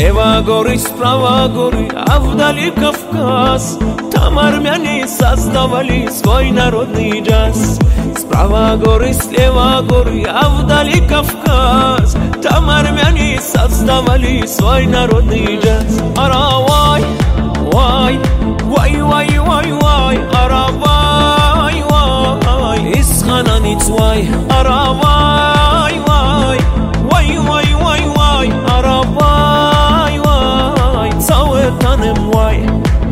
Слева горы, справа горы, а вдали Кавказ. Там армяне создавали свой народный джаз. Справа горы, слева горы, а вдали Кавказ. Там армяне создавали свой народный джаз. Аравай, вай, вай, вай, вай, вай, аравай, вай, из Хананиц, вай, аравай, вай, вай, вай, вай, вай, аравай, вай, цałe tanem, вай.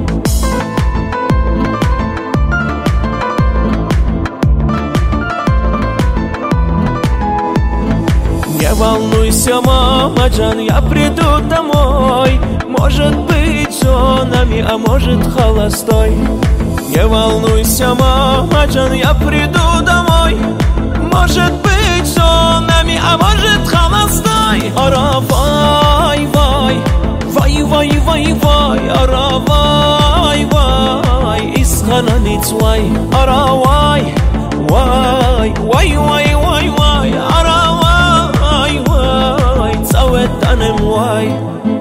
Не волнуйся, мамаджан, я приду домой. Может быть, женами, а может, холостой. Не волнуйся, мамаджан, я приду домой. Может быть, женами, а может, холостой. Аравай, вай, вай, вай, вай, вай, аравай, вай, из Хананиц, вай, аравай, вай, вай, вай, вай, вай, аравай, вай, цałe tanem, вай.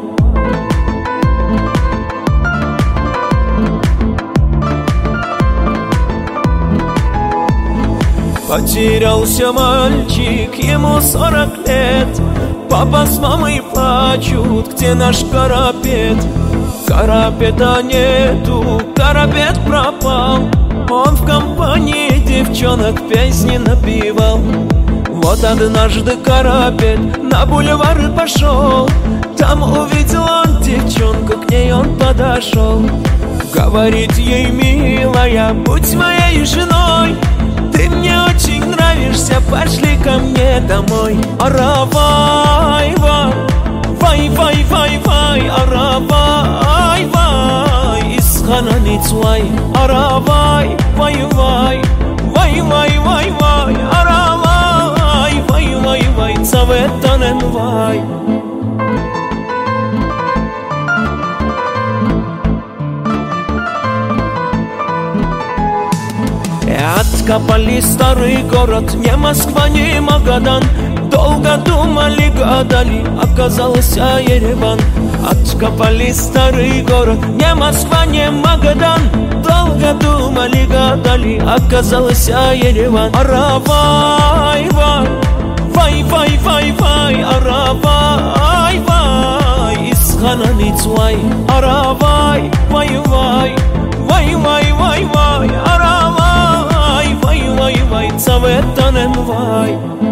Потерялся мальчик, ему 40 лет. Папа с мамой плачут, где наш карапет? Карапета нету, карапет пропал. Он в компании девчонок песни напевал. Вот однажды карапет на бульвар пошел. Там увидел он девчонку, к ней он подошел. Говорит ей: милая, будь моей женой. Ты мне очень нравишься, пошли ко мне домой. Аравай, вай, вай, вай, вай, вай, аравай, вай, из Хананиц, вай, аравай, вай, вай, вай, вай, вай, вай, аравай, вай, вай, вай, цałe tanem, вай. Откопали старый город, не Москва, не Магадан. Долго думали, гадали, оказался Ереван. Откопали старый город, не Москва, не Магадан. Долго думали, гадали, оказался Ереван. Аравай, вай, вай, вай, вай, вай, аравай, вай, из Хананиц, вай, аравай, вай, вай, вай, вай, вай, вай, аравай, вай, вай, вай, цałe tanem, вай.